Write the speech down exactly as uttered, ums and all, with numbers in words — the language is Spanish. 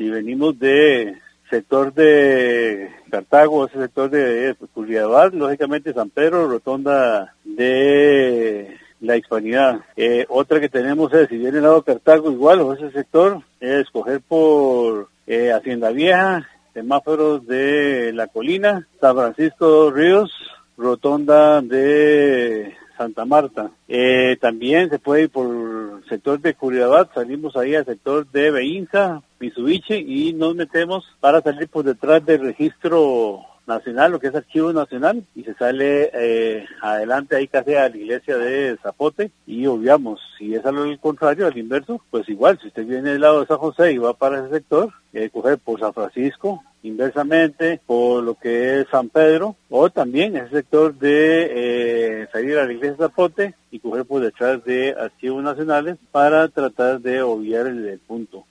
Si venimos de sector de Cartago, ese sector de Curridabat, lógicamente San Pedro, rotonda de la Hispanidad. Eh, otra que tenemos es, si viene el lado de Cartago igual, o ese sector, es escoger por eh, Hacienda Vieja, semáforos de La Colina, San Francisco Ríos, rotonda de Santa Marta. Eh, también se puede ir por el sector de Curridabat, salimos ahí al sector de Beinza, Mitsubishi, y nos metemos para salir por detrás del registro nacional, lo que es Archivo Nacional, y se sale eh, adelante ahí casi a la iglesia de Zapote, y obviamos, si es al contrario, al inverso, pues igual, si usted viene del lado de San José y va para ese sector, eh, coger por San Francisco, inversamente por lo que es San Pedro, o también ese sector de eh, salir a la iglesia de Zapote y coger por detrás de Archivos Nacionales para tratar de obviar el, el punto.